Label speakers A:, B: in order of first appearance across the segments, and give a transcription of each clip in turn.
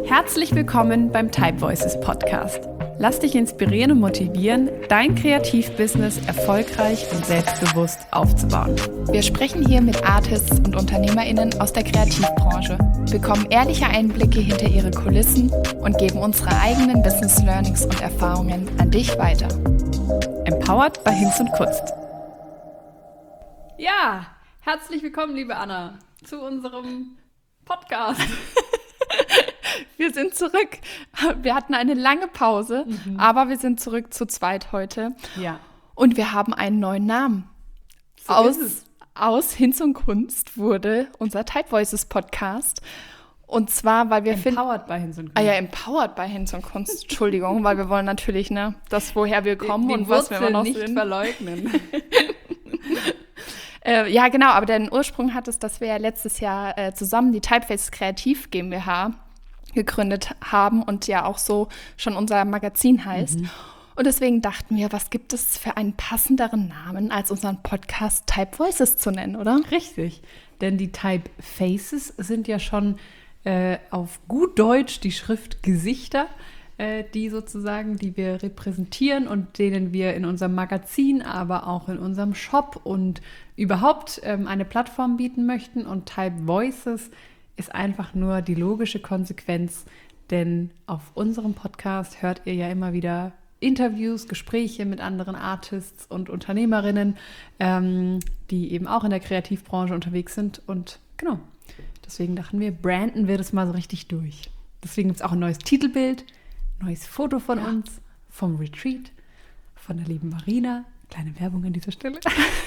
A: Herzlich willkommen beim Type Voices Podcast. Lass dich inspirieren und motivieren, dein Kreativbusiness erfolgreich und selbstbewusst aufzubauen.
B: Wir sprechen hier mit Artists und UnternehmerInnen aus der Kreativbranche, bekommen ehrliche Einblicke hinter ihre Kulissen und geben unsere eigenen Business Learnings und Erfahrungen an dich weiter.
A: Empowered by Hinz und Kunst. Ja, herzlich willkommen, liebe Anna, zu unserem Podcast.
B: Wir sind zurück. Wir hatten eine lange Pause, aber wir sind zurück zu zweit heute.
A: Ja.
B: Und wir haben einen neuen Namen. Aus Hinz und Kunst wurde unser Type Voices Podcast. Und zwar, weil wir
A: Empowered by Hinz und Kunst.
B: Empowered by Hinz und Kunst. Entschuldigung, weil wir wollen natürlich, das, woher wir kommen und was wir immer noch
A: nicht
B: sind.
A: Verleugnen.
B: Ja, genau, aber den Ursprung hat es, dass wir ja letztes Jahr zusammen die Typeface Kreativ GmbH gegründet haben und ja auch so schon unser Magazin heißt. Und deswegen dachten wir, was gibt es für einen passenderen Namen, als unseren Podcast Type Voices zu nennen, oder?
A: Richtig, denn die Type Faces sind ja schon auf gut Deutsch die Schriftgesichter, die wir repräsentieren und denen wir in unserem Magazin, aber auch in unserem Shop und überhaupt eine Plattform bieten möchten. Und Type Voices ist einfach nur die logische Konsequenz, denn auf unserem Podcast hört ihr ja immer wieder Interviews, Gespräche mit anderen Artists und Unternehmerinnen, die eben auch in der Kreativbranche unterwegs sind. Und genau, deswegen dachten wir, branden wir das mal so richtig durch. Deswegen gibt es auch ein neues Titelbild, neues Foto von uns, vom Retreat, von der lieben Marina. Kleine Werbung an dieser Stelle.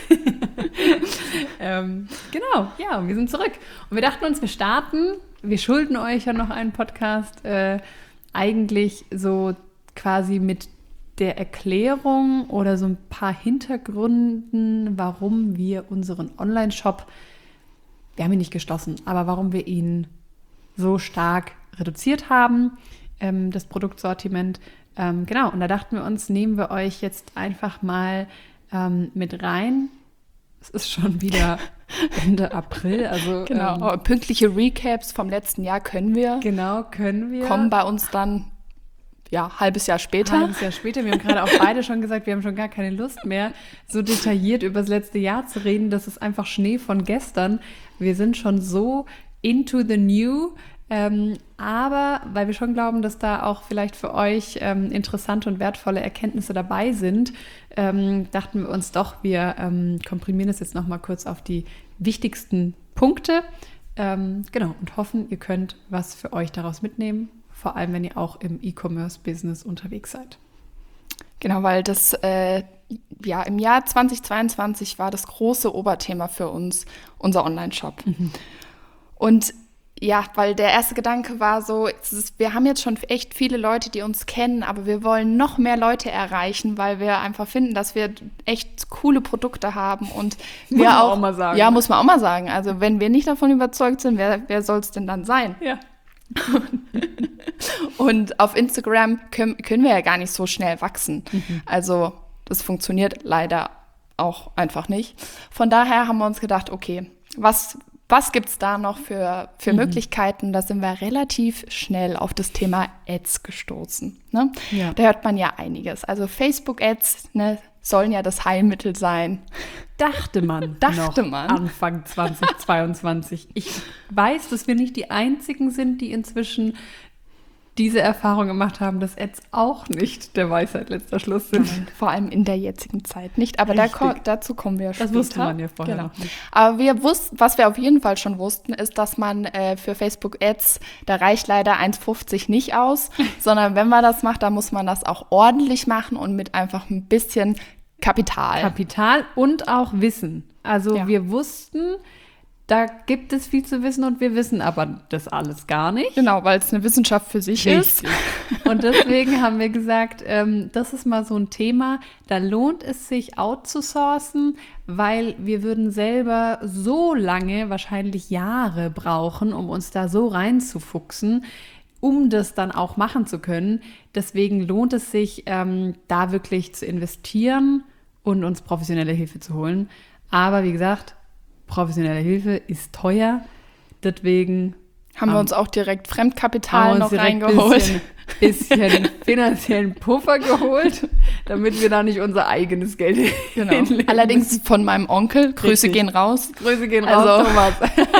A: Genau, ja, wir sind zurück. Und wir dachten uns, wir schulden euch ja noch einen Podcast, eigentlich so quasi mit der Erklärung oder so ein paar Hintergründen, warum wir unseren Online-Shop, wir haben ihn nicht geschlossen, aber warum wir ihn so stark reduziert haben, das Produktsortiment. Genau, und da dachten wir uns, nehmen wir euch jetzt einfach mal mit rein. Es ist schon wieder Ende April, also
B: Genau, pünktliche Recaps vom letzten Jahr können wir.
A: Genau, können wir.
B: Kommen bei uns dann, halbes Jahr später.
A: Halbes Jahr später. Wir haben gerade auch beide schon gesagt, wir haben schon gar keine Lust mehr, so detailliert über das letzte Jahr zu reden. Das ist einfach Schnee von gestern. Wir sind schon so into the new. Aber weil wir schon glauben, dass da auch vielleicht für euch interessante und wertvolle Erkenntnisse dabei sind, dachten wir uns doch, wir komprimieren es jetzt nochmal kurz auf die wichtigsten Punkte. Genau, und hoffen, ihr könnt was für euch daraus mitnehmen, vor allem wenn ihr auch im E-Commerce-Business unterwegs seid.
B: Genau, weil das im Jahr 2022 war das große Oberthema für uns unser Online-Shop. Und ja, weil der erste Gedanke war so, wir haben jetzt schon echt viele Leute, die uns kennen, aber wir wollen noch mehr Leute erreichen, weil wir einfach finden, dass wir echt coole Produkte haben und
A: muss man auch mal sagen.
B: Ja, muss man auch mal sagen. Also wenn wir nicht davon überzeugt sind, wer soll es denn dann sein?
A: Ja.
B: Und auf Instagram können wir ja gar nicht so schnell wachsen. Also das funktioniert leider auch einfach nicht. Von daher haben wir uns gedacht, okay, was gibt es da noch für Möglichkeiten? Da sind wir relativ schnell auf das Thema Ads gestoßen. Ne?
A: Ja.
B: Da hört man ja einiges. Also Facebook-Ads sollen ja das Heilmittel sein.
A: Dachte man. Anfang 2022. Ich weiß, dass wir nicht die Einzigen sind, die inzwischen diese Erfahrung gemacht haben, dass Ads auch nicht der Weisheit letzter Schluss sind.
B: Vor allem in der jetzigen Zeit nicht. Aber dazu kommen wir später.
A: Das wusste man ja vorher noch nicht.
B: Aber was wir auf jeden Fall schon wussten, ist, dass man für Facebook-Ads, da reicht leider 1,50 nicht aus, sondern wenn man das macht, dann muss man das auch ordentlich machen und mit einfach ein bisschen Kapital.
A: Kapital und auch Wissen. Also wir wussten, da gibt es viel zu wissen und wir wissen aber das alles gar nicht.
B: Genau, weil es eine Wissenschaft für sich ist.
A: Und deswegen haben wir gesagt, das ist mal so ein Thema, da lohnt es sich outzusourcen, weil wir würden selber so lange, wahrscheinlich Jahre brauchen, um uns da so reinzufuchsen, um das dann auch machen zu können. Deswegen lohnt es sich, da wirklich zu investieren und uns professionelle Hilfe zu holen. Aber wie gesagt, professionelle Hilfe ist teuer, deswegen
B: Haben wir uns auch direkt Fremdkapital noch
A: direkt
B: reingeholt.
A: Bisschen finanziellen Puffer geholt, damit wir da nicht unser eigenes Geld hinlegen.
B: Allerdings von meinem Onkel. Grüße gehen raus.
A: Grüße gehen raus, Thomas.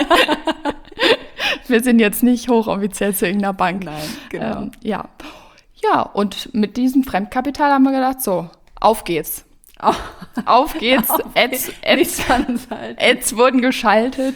B: Wir sind jetzt nicht hochoffiziell zu irgendeiner Bank.
A: Nein, genau.
B: Ja, und mit diesem Fremdkapital haben wir gedacht, so, auf geht's. Auf geht's. Ads wurden geschaltet.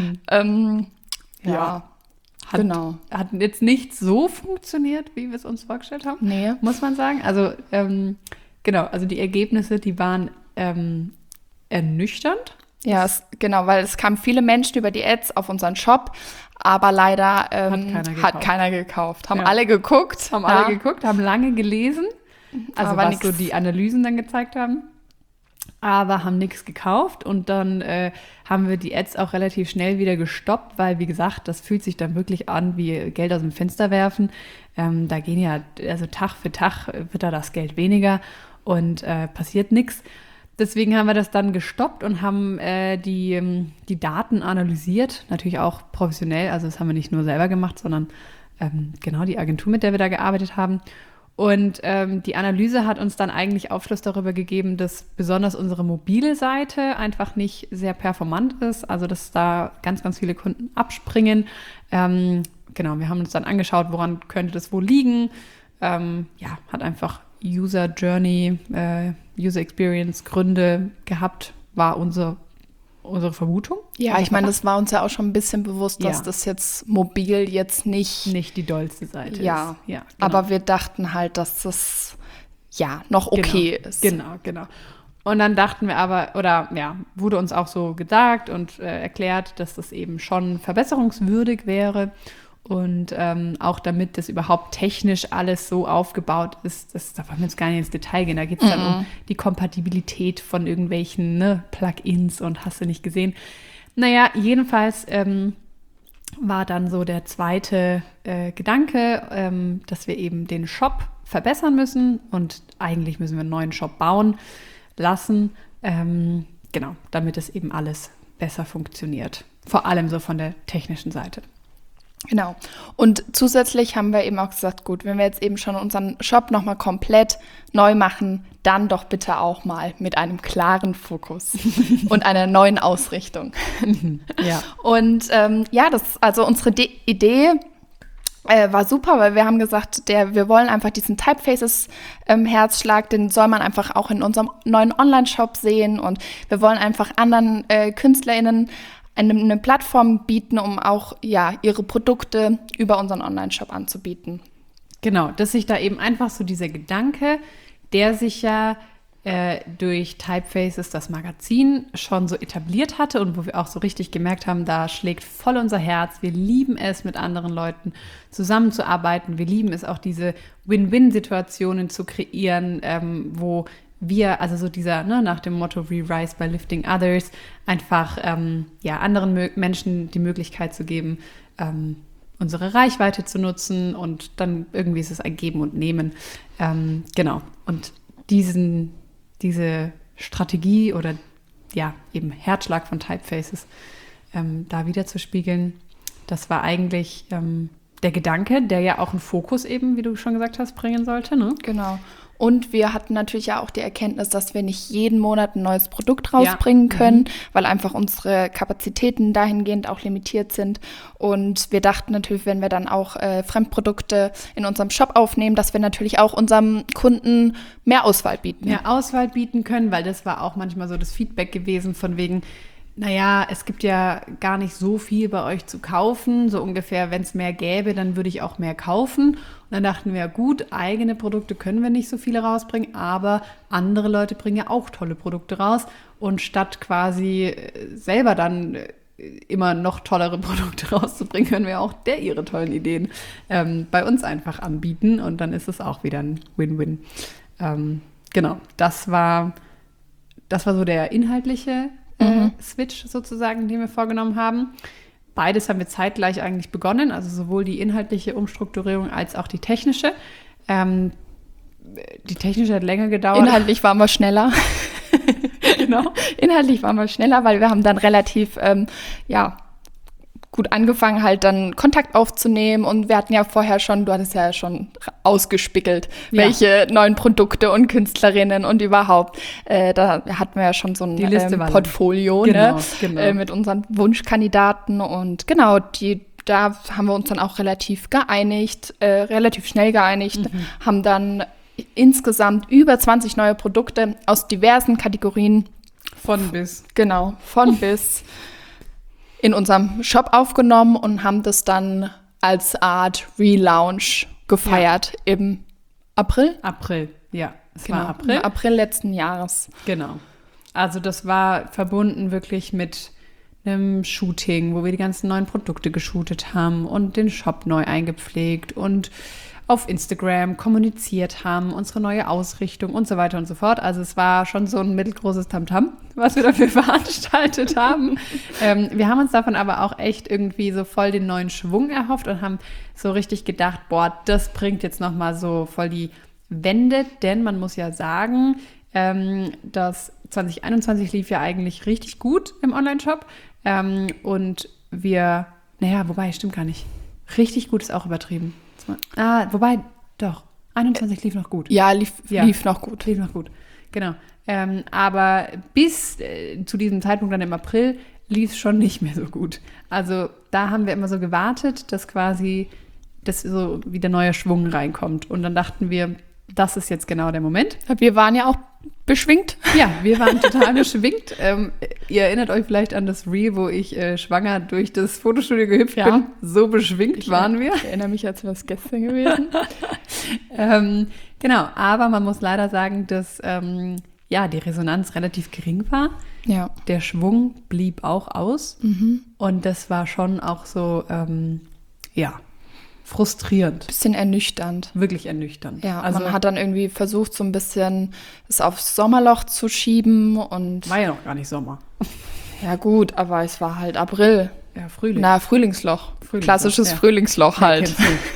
B: Ja.
A: Hat jetzt nicht so funktioniert, wie wir es uns vorgestellt haben,
B: Nee.
A: muss man sagen. Also, also die Ergebnisse, die waren ernüchternd.
B: Ja, weil es kamen viele Menschen über die Ads auf unseren Shop, aber leider hat keiner gekauft. Haben alle geguckt.
A: Haben lange gelesen, also
B: aber
A: was so die Analysen dann gezeigt haben. Aber haben nichts gekauft und dann haben wir die Ads auch relativ schnell wieder gestoppt, weil, wie gesagt, das fühlt sich dann wirklich an wie Geld aus dem Fenster werfen. Da gehen ja, also Tag für Tag wird da das Geld weniger und passiert nichts. Deswegen haben wir das dann gestoppt und haben die Daten analysiert, natürlich auch professionell, also das haben wir nicht nur selber gemacht, sondern die Agentur, mit der wir da gearbeitet haben. Und die Analyse hat uns dann eigentlich Aufschluss darüber gegeben, dass besonders unsere mobile Seite einfach nicht sehr performant ist, also dass da ganz, ganz viele Kunden abspringen. Wir haben uns dann angeschaut, woran könnte das wohl liegen. Hat einfach User Journey, User Experience Gründe gehabt, war unsere Vermutung.
B: Ja, ich meine, das war uns ja auch schon ein bisschen bewusst, dass das jetzt mobil jetzt nicht
A: die dollste Seite ist.
B: Ja, genau. Aber wir dachten halt, dass das noch okay ist.
A: Genau. Und dann dachten wir aber, wurde uns auch so gesagt und erklärt, dass das eben schon verbesserungswürdig wäre. Und auch damit das überhaupt technisch alles so aufgebaut ist, da wollen wir jetzt gar nicht ins Detail gehen. Da geht es dann um die Kompatibilität von irgendwelchen Plugins und hast du nicht gesehen. Naja, jedenfalls war dann so der zweite Gedanke, dass wir eben den Shop verbessern müssen und eigentlich müssen wir einen neuen Shop bauen lassen, damit es eben alles besser funktioniert. Vor allem so von der technischen Seite.
B: Genau. Und zusätzlich haben wir eben auch gesagt, gut, wenn wir jetzt eben schon unseren Shop nochmal komplett neu machen, dann doch bitte auch mal mit einem klaren Fokus und einer neuen Ausrichtung.
A: Ja.
B: Und also unsere Idee war super, weil wir haben gesagt, wir wollen einfach diesen Typefaces-Herzschlag, den soll man einfach auch in unserem neuen Online-Shop sehen und wir wollen einfach anderen KünstlerInnen eine Plattform bieten, um auch ihre Produkte über unseren Online-Shop anzubieten.
A: Genau, dass sich da eben einfach so dieser Gedanke, der sich ja durch Typefaces, das Magazin, schon so etabliert hatte und wo wir auch so richtig gemerkt haben, da schlägt voll unser Herz. Wir lieben es, mit anderen Leuten zusammenzuarbeiten. Wir lieben es auch, diese Win-Win-Situationen zu kreieren, wo wir, also so dieser, nach dem Motto We Rise by Lifting Others, einfach anderen Menschen die Möglichkeit zu geben, unsere Reichweite zu nutzen und dann irgendwie ist es ein Geben und Nehmen. Und diese Strategie oder eben Herzschlag von Typefaces da wiederzuspiegeln, das war eigentlich der Gedanke, der ja auch einen Fokus eben, wie du schon gesagt hast, bringen sollte, ne?
B: Genau. Und wir hatten natürlich ja auch die Erkenntnis, dass wir nicht jeden Monat ein neues Produkt rausbringen können, weil einfach unsere Kapazitäten dahingehend auch limitiert sind. Und wir dachten natürlich, wenn wir dann auch Fremdprodukte in unserem Shop aufnehmen, dass wir natürlich auch unserem Kunden mehr Auswahl bieten.
A: Mehr Auswahl bieten können, weil das war auch manchmal so das Feedback gewesen von wegen, es gibt ja gar nicht so viel bei euch zu kaufen, so ungefähr, wenn es mehr gäbe, dann würde ich auch mehr kaufen. Und dann dachten wir, gut, eigene Produkte können wir nicht so viele rausbringen, aber andere Leute bringen ja auch tolle Produkte raus. Und statt quasi selber dann immer noch tollere Produkte rauszubringen, können wir auch ihre tollen Ideen bei uns einfach anbieten. Und dann ist es auch wieder ein Win-Win. Das war so der inhaltliche Switch sozusagen, den wir vorgenommen haben. Beides haben wir zeitgleich eigentlich begonnen, also sowohl die inhaltliche Umstrukturierung als auch die technische. Die technische hat länger gedauert.
B: Inhaltlich waren wir schneller.
A: Genau.
B: Inhaltlich waren wir schneller, weil wir haben dann relativ gut angefangen, halt dann Kontakt aufzunehmen. Und wir hatten ja vorher schon, du hattest ja schon ausgespickelt, welche neuen Produkte und Künstlerinnen und überhaupt. Da hatten wir ja schon so ein Portfolio,
A: genau.
B: Mit unseren Wunschkandidaten. Und genau, da haben wir uns dann auch relativ schnell geeinigt, haben dann insgesamt über 20 neue Produkte aus diversen Kategorien
A: von bis
B: in unserem Shop aufgenommen und haben das dann als Art Relaunch gefeiert im April.
A: April, ja.
B: War April. Im April letzten Jahres.
A: Genau. Also das war verbunden wirklich mit einem Shooting, wo wir die ganzen neuen Produkte geshootet haben und den Shop neu eingepflegt und auf Instagram kommuniziert haben, unsere neue Ausrichtung und so weiter und so fort. Also es war schon so ein mittelgroßes Tamtam, was wir dafür veranstaltet haben. Wir haben uns davon aber auch echt irgendwie so voll den neuen Schwung erhofft und haben so richtig gedacht, boah, das bringt jetzt nochmal so voll die Wende, denn man muss ja sagen, dass 2021 lief ja eigentlich richtig gut im Onlineshop und wobei, stimmt gar nicht. Richtig gut ist auch übertrieben. Wobei, doch, 21 lief noch gut.
B: Ja, lief noch gut.
A: Lief noch gut, genau. Aber bis zu diesem Zeitpunkt dann im April lief es schon nicht mehr so gut. Also da haben wir immer so gewartet, dass quasi so wieder neuer Schwung reinkommt. Und dann dachten wir, das ist jetzt genau der Moment.
B: Wir waren ja auch beschwingt.
A: Ja, wir waren total beschwingt. Ihr erinnert euch vielleicht an das Reel, wo ich schwanger durch das Fotostudio gehüpft bin. So beschwingt waren wir.
B: Ich erinnere mich, als wäre es gestern gewesen.
A: Genau, aber man muss leider sagen, dass die Resonanz relativ gering war.
B: Ja.
A: Der Schwung blieb auch aus. Und das war schon auch so, frustrierend.
B: Bisschen ernüchternd.
A: Wirklich ernüchternd.
B: Ja, also man hat dann irgendwie versucht, so ein bisschen es aufs Sommerloch zu schieben und...
A: War ja noch gar nicht Sommer.
B: Ja gut, aber es war halt April.
A: Ja, Frühling.
B: Frühlingsloch. Klassisches Frühlingsloch halt.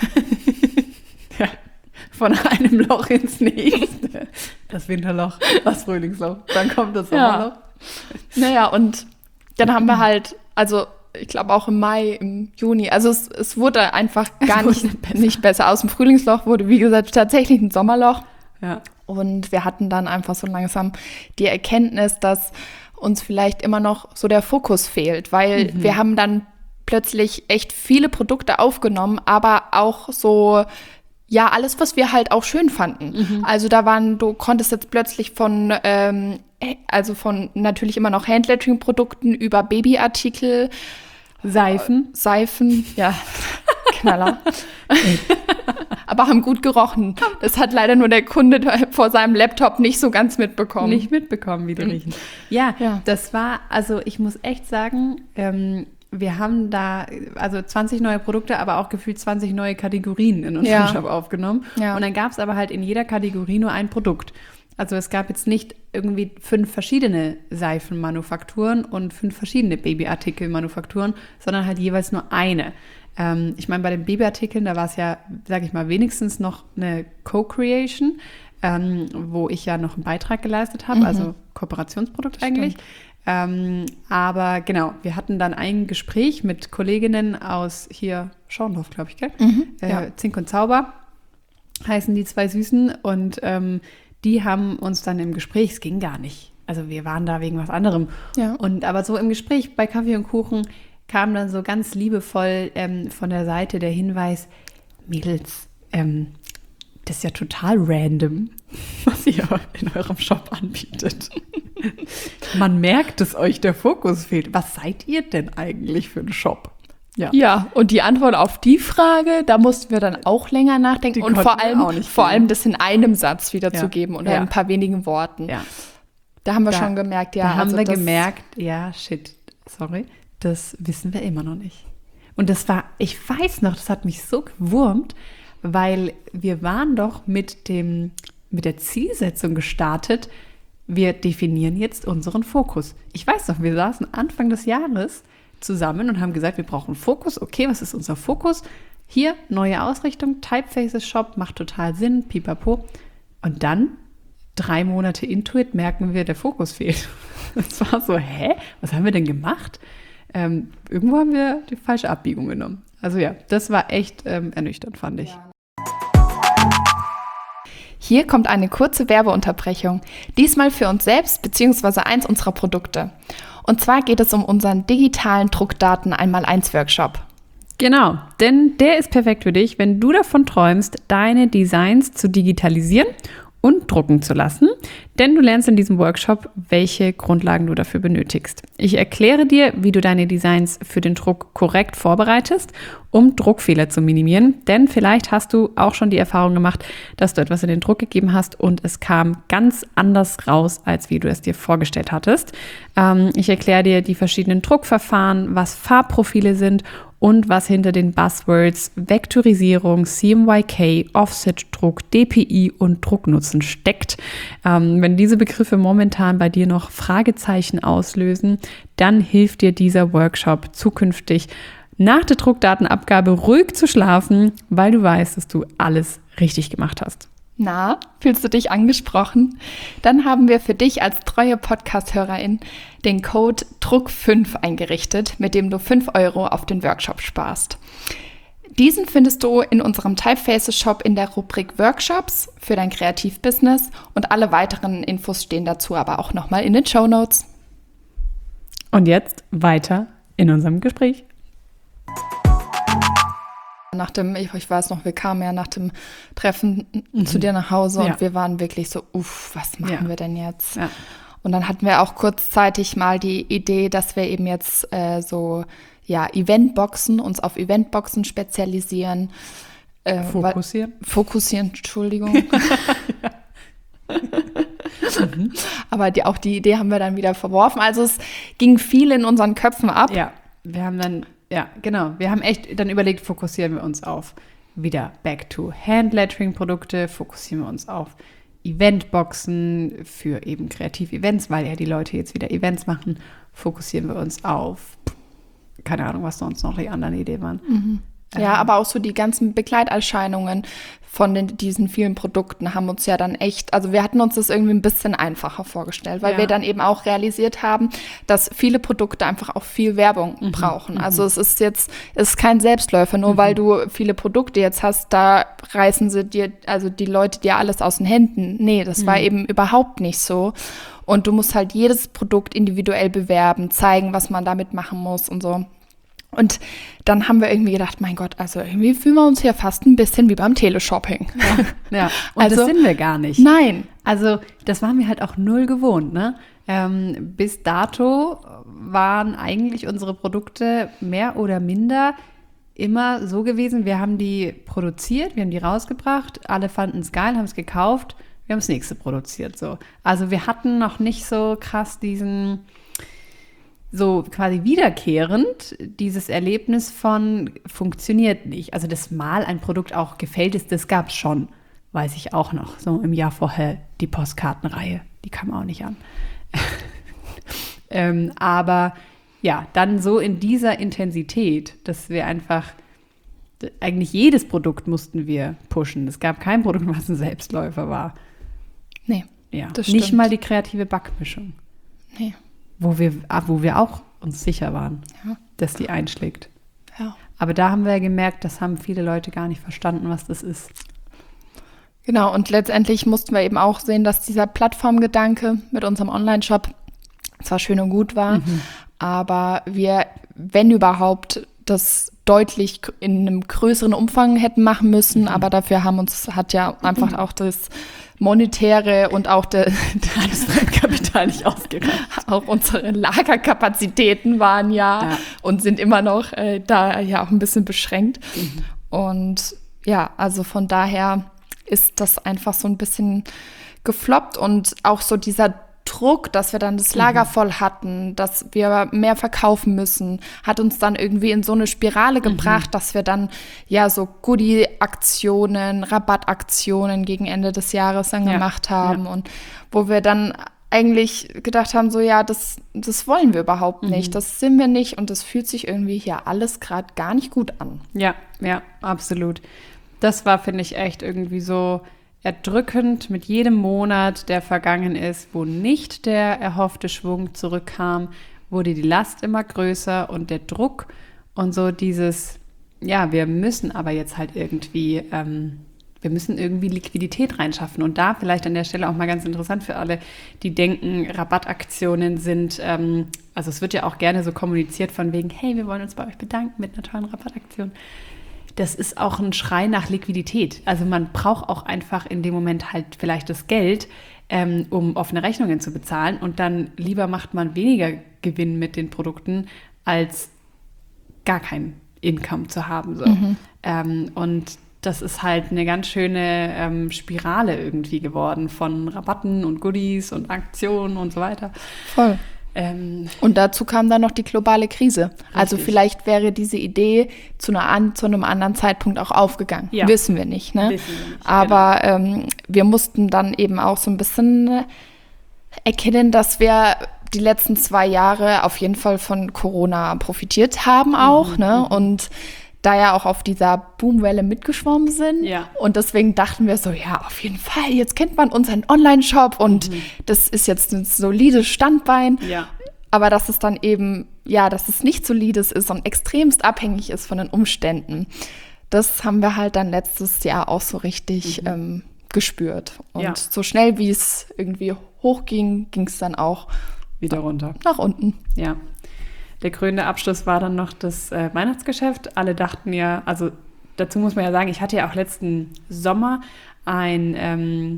A: Ja, von einem Loch ins nächste. Das Winterloch, das Frühlingsloch. Dann kommt das Sommerloch.
B: Naja, und dann haben wir halt, also... Ich glaube auch im Mai, im Juni. Also es wurde einfach gar nicht besser. Aus dem Frühlingsloch wurde, wie gesagt, tatsächlich ein Sommerloch.
A: Ja.
B: Und wir hatten dann einfach so langsam die Erkenntnis, dass uns vielleicht immer noch so der Fokus fehlt. Weil wir haben dann plötzlich echt viele Produkte aufgenommen, aber auch so... Ja, alles, was wir halt auch schön fanden. Also du konntest jetzt plötzlich von natürlich immer noch Handlettering-Produkten über Babyartikel, Seifen, ja, Knaller. Aber haben gut gerochen. Das hat leider nur der Kunde vor seinem Laptop nicht so ganz mitbekommen.
A: Nicht mitbekommen, wie die riechen. Ja, das war, also ich muss echt sagen, wir haben da 20 neue Produkte, aber auch gefühlt 20 neue Kategorien in unserem Shop aufgenommen. Ja. Und dann gab es aber halt in jeder Kategorie nur ein Produkt. Also es gab jetzt nicht irgendwie 5 verschiedene Seifenmanufakturen und 5 verschiedene Babyartikelmanufakturen, sondern halt jeweils nur eine. Ich meine, bei den Babyartikeln, da war es ja, sage ich mal, wenigstens noch eine Co-Creation, wo ich ja noch einen Beitrag geleistet habe, also Kooperationsprodukt eigentlich. Aber genau, wir hatten dann ein Gespräch mit Kolleginnen aus hier Schorndorf, glaube ich, gell? Zink und Zauber heißen die 2 Süßen und die haben uns dann im Gespräch, es ging gar nicht, also wir waren da wegen was anderem. Ja. Aber so im Gespräch bei Kaffee und Kuchen kam dann so ganz liebevoll von der Seite der Hinweis, Mädels, das ist ja total random, was ihr in eurem Shop anbietet. Man merkt, dass euch der Fokus fehlt. Was seid ihr denn eigentlich für ein Shop?
B: Ja, und die Antwort auf die Frage, da mussten wir dann auch länger nachdenken und vor allem das in einem Satz wiederzugeben oder in ein paar wenigen Worten. Ja. Da haben wir schon gemerkt,
A: das wissen wir immer noch nicht. Und ich weiß noch, das hat mich so gewurmt, weil wir waren doch mit der Zielsetzung gestartet, wir definieren jetzt unseren Fokus. Ich weiß noch, wir saßen Anfang des Jahres zusammen und haben gesagt, wir brauchen Fokus. Okay, was ist unser Fokus? Hier, neue Ausrichtung, Typefaces Shop, macht total Sinn, pipapo. Und dann, 3 Monate Intuit, merken wir, der Fokus fehlt. Es war so, was haben wir denn gemacht? Irgendwo haben wir die falsche Abbiegung genommen. Also ja, das war echt ernüchternd, fand ich. Ja.
B: Hier kommt eine kurze Werbeunterbrechung. Diesmal für uns selbst bzw. eins unserer Produkte. Und zwar geht es um unseren digitalen Druckdaten 1x1 Workshop.
A: Genau, denn der ist perfekt für dich, wenn du davon träumst, deine Designs zu digitalisieren und drucken zu lassen, denn du lernst in diesem Workshop, welche Grundlagen du dafür benötigst. Ich erkläre dir, wie du deine Designs für den Druck korrekt vorbereitest, um Druckfehler zu minimieren, denn vielleicht hast du auch schon die Erfahrung gemacht, dass du etwas in den Druck gegeben hast und es kam ganz anders raus, als wie du es dir vorgestellt hattest. Ich erkläre dir die verschiedenen Druckverfahren, was Farbprofile sind und was hinter den Buzzwords Vektorisierung, CMYK, Offset-Druck, DPI und Drucknutzen steckt. Wenn diese Begriffe momentan bei dir noch Fragezeichen auslösen, dann hilft dir dieser Workshop zukünftig nach der Druckdatenabgabe ruhig zu schlafen, weil du weißt, dass du alles richtig gemacht hast.
B: Na, fühlst du dich angesprochen? Dann haben wir für dich als treue Podcast-Hörerin den Code DRUCK5 eingerichtet, mit dem du 5 € auf den Workshop sparst. Diesen findest du in unserem Typefaces-Shop in der Rubrik Workshops für dein Kreativbusiness und alle weiteren Infos stehen dazu aber auch nochmal in den Shownotes.
A: Und jetzt weiter in unserem Gespräch.
B: Ich weiß noch, wir kamen ja nach dem Treffen zu dir nach Hause und wir waren wirklich so, was machen wir denn jetzt? Ja. Und dann hatten wir auch kurzzeitig mal die Idee, dass wir eben jetzt Eventboxen, uns auf Eventboxen spezialisieren. Fokussieren, Entschuldigung. Aber auch die Idee haben wir dann wieder verworfen. Also es ging viel in unseren Köpfen ab.
A: Ja, wir haben dann wir haben echt dann überlegt, fokussieren wir uns auf wieder Back-to-Hand-Lettering-Produkte, fokussieren wir uns auf Eventboxen für eben Kreativ-Events, weil ja die Leute jetzt wieder Events machen, fokussieren wir uns auf, keine Ahnung, was sonst noch die anderen Ideen waren.
B: Mhm. Ja, aber auch so die ganzen Begleiterscheinungen von diesen vielen Produkten haben uns ja dann echt, also wir hatten uns das irgendwie ein bisschen einfacher vorgestellt, weil wir dann eben auch realisiert haben, dass viele Produkte einfach auch viel Werbung brauchen. Also es ist kein Selbstläufer, nur weil du viele Produkte jetzt hast, da reißen sie dir, also die Leute dir alles aus den Händen. Nee, das war eben überhaupt nicht so. Und du musst halt jedes Produkt individuell bewerben, zeigen, was man damit machen muss und so. Und dann haben wir irgendwie gedacht, mein Gott, also irgendwie fühlen wir uns hier fast ein bisschen wie beim Teleshopping.
A: Ja. Und also, das sind wir gar nicht.
B: Nein.
A: Also das waren wir halt auch null gewohnt, ne? Bis dato waren eigentlich unsere Produkte mehr oder minder immer so gewesen, wir haben die produziert, wir haben die rausgebracht, alle fanden es geil, haben es gekauft, wir haben das nächste produziert. So. Also wir hatten noch nicht so krass diesen... so quasi wiederkehrend dieses Erlebnis von funktioniert nicht. Also dass mal ein Produkt auch gefällt ist, das gab es schon, weiß ich auch noch. So im Jahr vorher die Postkartenreihe, die kam auch nicht an. Aber ja, dann so in dieser Intensität, dass wir einfach, eigentlich jedes Produkt mussten wir pushen. Es gab kein Produkt, was ein Selbstläufer war.
B: Nee,
A: ja, das stimmt. Nicht mal die kreative Backmischung.
B: Nee.
A: Wo wir auch uns sicher waren, dass die einschlägt.
B: Ja.
A: Aber da haben wir ja gemerkt, das haben viele Leute gar nicht verstanden, was das ist.
B: Genau, und letztendlich mussten wir eben auch sehen, dass dieser Plattformgedanke mit unserem Online-Shop zwar schön und gut war, aber wir, wenn überhaupt, das deutlich in einem größeren Umfang hätten machen müssen, aber dafür hat ja einfach auch das Monetäre und auch das Fremdkapital nicht ausgereicht. Auch unsere Lagerkapazitäten waren und sind immer noch da ja auch ein bisschen beschränkt. Und ja, also von daher ist das einfach so ein bisschen gefloppt und auch so dieser Druck, dass wir dann das Lager voll hatten, dass wir mehr verkaufen müssen, hat uns dann irgendwie in so eine Spirale gebracht, dass wir dann ja so Goodie-Aktionen, Rabattaktionen gegen Ende des Jahres dann gemacht haben und wo wir dann eigentlich gedacht haben, so das wollen wir überhaupt nicht, das sind wir nicht und das fühlt sich irgendwie hier alles gerade gar nicht gut an.
A: Ja, absolut. Das war, finde ich, echt irgendwie so erdrückend mit jedem Monat, der vergangen ist, wo nicht der erhoffte Schwung zurückkam, wurde die Last immer größer und der Druck und so dieses, ja, wir müssen aber jetzt halt irgendwie, wir müssen irgendwie Liquidität reinschaffen. Und da vielleicht an der Stelle auch mal ganz interessant für alle, die denken, Rabattaktionen sind, also es wird ja auch gerne so kommuniziert von wegen, hey, wir wollen uns bei euch bedanken mit einer tollen Rabattaktion. Das ist auch ein Schrei nach Liquidität. Also man braucht auch einfach in dem Moment halt vielleicht das Geld, um offene Rechnungen zu bezahlen. Und dann lieber macht man weniger Gewinn mit den Produkten, als gar kein Income zu haben. So. Und das ist halt eine ganz schöne Spirale irgendwie geworden von Rabatten und Goodies und Aktionen und so weiter.
B: Voll. Und dazu kam dann noch die globale Krise. Richtig. Also vielleicht wäre diese Idee zu einem anderen Zeitpunkt auch aufgegangen. Ja. Wissen wir nicht. Ne? Wissen wir nicht, aber genau. Wir mussten dann eben auch so ein bisschen erkennen, dass wir die letzten 2 Jahre auf jeden Fall von Corona profitiert haben auch. Ne? Und da ja auch auf dieser Boomwelle mitgeschwommen sind. Ja. Und deswegen dachten wir so, ja, auf jeden Fall, jetzt kennt man unseren Online-Shop und das ist jetzt ein solides Standbein. Ja. Aber dass es dann eben, ja, dass es nicht solides ist und extremst abhängig ist von den Umständen, das haben wir halt dann letztes Jahr auch so richtig gespürt. Und so schnell, wie es irgendwie hochging, ging es dann auch
A: wieder runter.
B: Nach unten.
A: Ja. Der krönende Abschluss war dann noch das Weihnachtsgeschäft. Alle dachten ja, also dazu muss man ja sagen, ich hatte ja auch letzten Sommer einen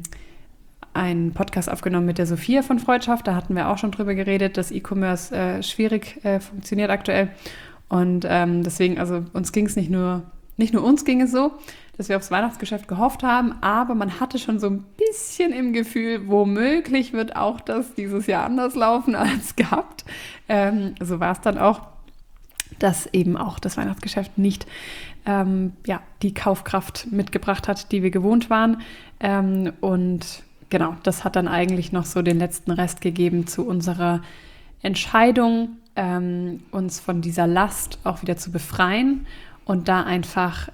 A: Podcast aufgenommen mit der Sophia von Freundschaft. Da hatten wir auch schon drüber geredet, dass E-Commerce schwierig funktioniert aktuell. Und deswegen, also uns ging es nicht nur uns ging es so, dass wir aufs Weihnachtsgeschäft gehofft haben, aber man hatte schon so ein bisschen im Gefühl, womöglich wird auch das dieses Jahr anders laufen als gehabt. So war es dann auch, dass eben auch das Weihnachtsgeschäft nicht die Kaufkraft mitgebracht hat, die wir gewohnt waren. Und genau, das hat dann eigentlich noch so den letzten Rest gegeben zu unserer Entscheidung, uns von dieser Last auch wieder zu befreien und da einfach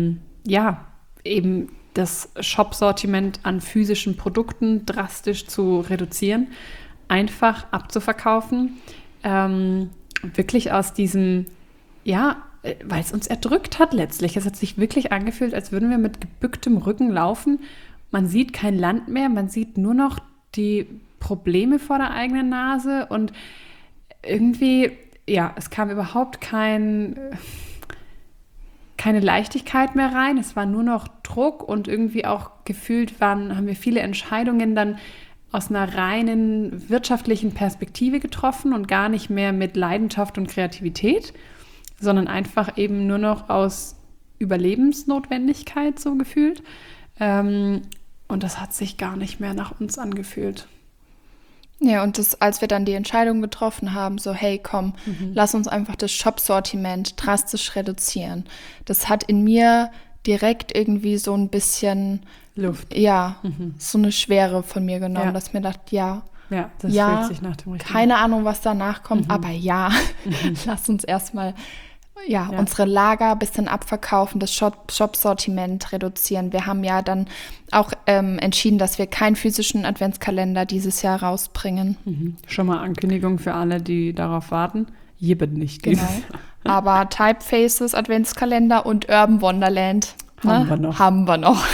A: eben das Shop-Sortiment an physischen Produkten drastisch zu reduzieren, einfach abzuverkaufen, wirklich aus diesem, weil es uns erdrückt hat letztlich. Es hat sich wirklich angefühlt, als würden wir mit gebücktem Rücken laufen. Man sieht kein Land mehr, man sieht nur noch die Probleme vor der eigenen Nase und irgendwie, es kam überhaupt keine Leichtigkeit mehr rein. Es war nur noch Druck und irgendwie auch gefühlt haben wir viele Entscheidungen dann aus einer reinen wirtschaftlichen Perspektive getroffen und gar nicht mehr mit Leidenschaft und Kreativität, sondern einfach eben nur noch aus Überlebensnotwendigkeit so gefühlt. Und das hat sich gar nicht mehr nach uns angefühlt.
B: Ja, und als wir dann die Entscheidung getroffen haben, so hey, komm, lass uns einfach das Shop-Sortiment drastisch reduzieren. Das hat in mir direkt irgendwie so ein bisschen Luft. Ja, so eine Schwere von mir genommen, dass mir dachte,
A: das fühlt sich nach dem Richtigen.
B: Keine Ahnung, was danach kommt, aber lass uns erstmal unsere Lager ein bisschen abverkaufen, das Shop-Sortiment reduzieren. Wir haben ja dann auch entschieden, dass wir keinen physischen Adventskalender dieses Jahr rausbringen.
A: Schon mal Ankündigung für alle, die darauf warten. Jeben nicht.
B: Genau. Aber Typefaces, Adventskalender und Urban Wonderland haben wir noch.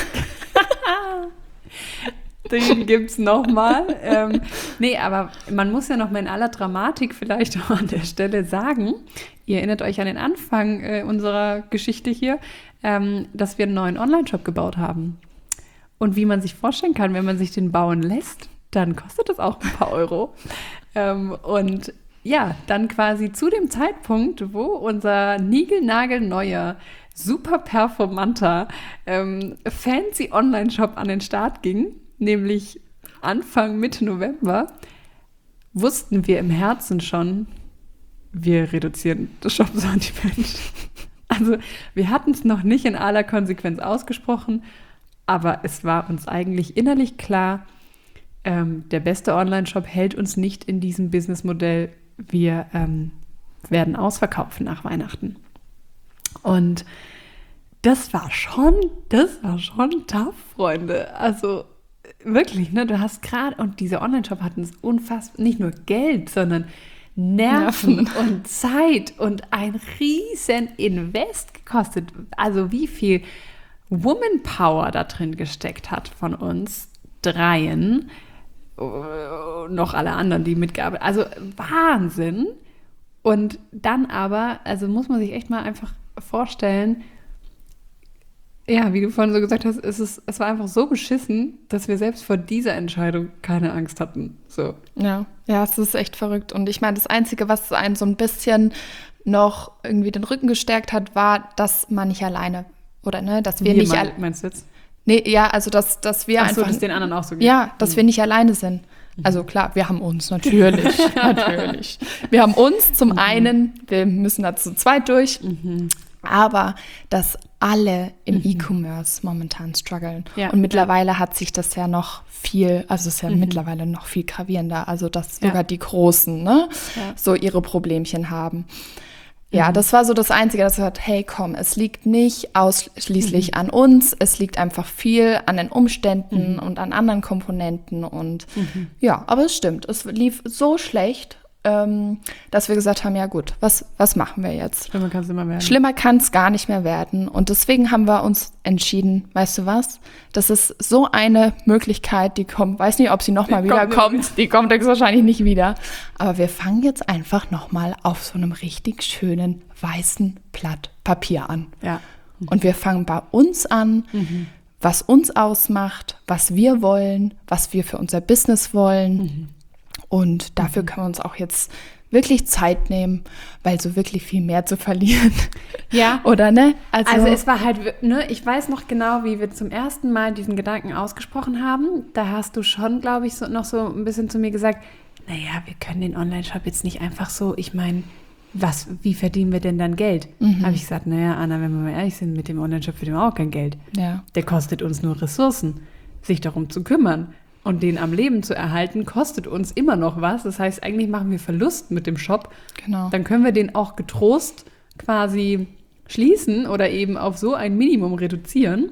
A: Den gibt's nochmal. Aber man muss ja noch mal in aller Dramatik vielleicht auch an der Stelle sagen, ihr erinnert euch an den Anfang unserer Geschichte hier, dass wir einen neuen Online-Shop gebaut haben. Und wie man sich vorstellen kann, wenn man sich den bauen lässt, dann kostet das auch ein paar Euro. Und dann quasi zu dem Zeitpunkt, wo unser niegelnagelneuer, super performanter, fancy Online-Shop an den Start ging, nämlich Anfang Mitte November, wussten wir im Herzen schon, wir reduzieren das Shop-Sortiment. Also wir hatten es noch nicht in aller Konsequenz ausgesprochen, aber es war uns eigentlich innerlich klar, der beste Online-Shop hält uns nicht in diesem Businessmodell. Wir werden ausverkaufen nach Weihnachten. Und das war schon tough, Freunde. Also wirklich, ne? Du hast gerade, und diese Online-Shop hatten es unfassbar, nicht nur Geld, sondern Nerven und Zeit und ein riesen Invest gekostet. Also wie viel Woman-Power da drin gesteckt hat von uns dreien, noch alle anderen, die mitgearbeitet haben. Also Wahnsinn. Und dann aber, also muss man sich echt mal einfach vorstellen, ja, wie du vorhin so gesagt hast, es war einfach so beschissen, dass wir selbst vor dieser Entscheidung keine Angst hatten. So.
B: Ja, es ist echt verrückt. Und ich meine, das Einzige, was einen so ein bisschen noch irgendwie den Rücken gestärkt hat, war, dass man nicht alleine, oder ne, dass wir nicht alleine.
A: Meinst du jetzt?
B: Nee, ja, also dass wir
A: Ach so,
B: einfach.
A: dass den anderen auch so geht.
B: Ja, dass wir nicht alleine sind. Also klar, wir haben uns natürlich. Natürlich. Wir haben uns zum einen, wir müssen da zu zweit durch, aber dass alle im E-Commerce momentan strugglen.
A: Ja.
B: Und mittlerweile hat sich das ja noch viel, also es ist ja mittlerweile noch viel gravierender, also dass sogar die Großen, ne, so ihre Problemchen haben. Ja, das war so das Einzige, dass er sagt, hey, komm, es liegt nicht ausschließlich an uns, es liegt einfach viel an den Umständen und an anderen Komponenten und ja, aber es stimmt, es lief so schlecht, dass wir gesagt haben, ja gut, was machen wir jetzt?
A: Schlimmer kann es immer werden.
B: Schlimmer kann es gar nicht mehr werden und deswegen haben wir uns entschieden, weißt du was, das ist so eine Möglichkeit, die kommt, weiß nicht, ob sie nochmal wiederkommt, die kommt jetzt wahrscheinlich nicht wieder, aber wir fangen jetzt einfach nochmal auf so einem richtig schönen weißen Blatt Papier an.
A: Ja.
B: Und wir fangen bei uns an, was uns ausmacht, was wir wollen, was wir für unser Business wollen. Und dafür können wir uns auch jetzt wirklich Zeit nehmen, weil so wirklich viel mehr zu verlieren.
A: Ja.
B: Oder ne?
A: Also es war halt, ne, ich weiß noch genau, wie wir zum ersten Mal diesen Gedanken ausgesprochen haben. Da hast du schon, glaube ich, noch so ein bisschen zu mir gesagt, naja, wir können den Online-Shop jetzt nicht einfach so, ich meine, wie verdienen wir denn dann Geld? Habe ich gesagt, naja, Anna, wenn wir mal ehrlich sind, mit dem Online-Shop verdienen wir auch kein Geld.
B: Ja.
A: Der kostet uns nur Ressourcen, sich darum zu kümmern. Und den am Leben zu erhalten, kostet uns immer noch was. Das heißt, eigentlich machen wir Verlust mit dem Shop.
B: Genau.
A: Dann können wir den auch getrost quasi schließen oder eben auf so ein Minimum reduzieren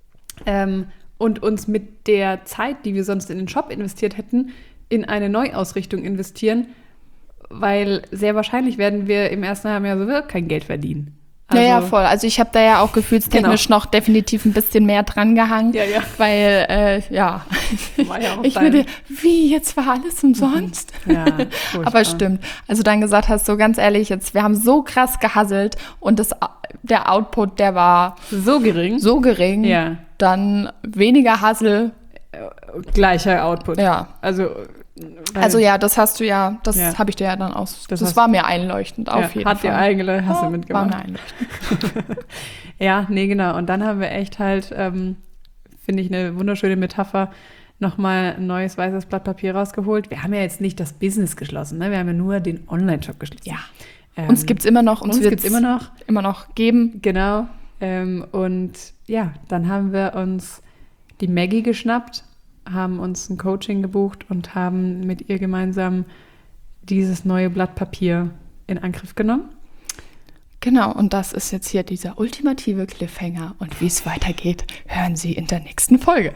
A: und uns mit der Zeit, die wir sonst in den Shop investiert hätten, in eine Neuausrichtung investieren, weil sehr wahrscheinlich werden wir im ersten Halbjahr sowieso kein Geld verdienen. Also,
B: ja, voll. Also ich habe da ja auch gefühlstechnisch noch definitiv ein bisschen mehr dran gehangen, weil,
A: war ja auch
B: ich würde, wie, jetzt war alles umsonst?
A: Ja,
B: aber stimmt. Also dann gesagt hast, so ganz ehrlich, jetzt, wir haben so krass gehasselt und der Output, der war
A: so gering,
B: ja. Dann weniger Hassel.
A: Gleicher Output.
B: Ja. Also ja, das hast du ja, das habe ich dir ja dann aus. Das war mir einleuchtend, auf jeden Fall.
A: Hat dir eigene Hasse mitgemacht.
B: War mir einleuchtend.
A: Ja, nee, genau. Und dann haben wir echt halt, finde ich, eine wunderschöne Metapher, nochmal ein neues weißes Blatt Papier rausgeholt. Wir haben ja jetzt nicht das Business geschlossen, ne? Wir haben ja nur den Online-Shop geschlossen.
B: Ja. Uns gibt es immer noch.
A: Uns gibt es immer
B: noch geben.
A: Genau. Und ja, dann haben wir uns die Maggie geschnappt, haben uns ein Coaching gebucht und haben mit ihr gemeinsam dieses neue Blatt Papier in Angriff genommen.
B: Genau, und das ist jetzt hier dieser ultimative Cliffhanger. Und wie es weitergeht, hören Sie in der nächsten Folge.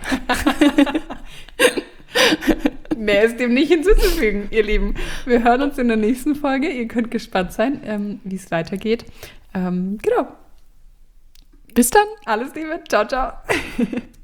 A: Mehr ist dem nicht hinzuzufügen, ihr Lieben. Wir hören uns in der nächsten Folge. Ihr könnt gespannt sein, wie es weitergeht. Genau.
B: Bis dann.
A: Alles Liebe. Ciao, ciao.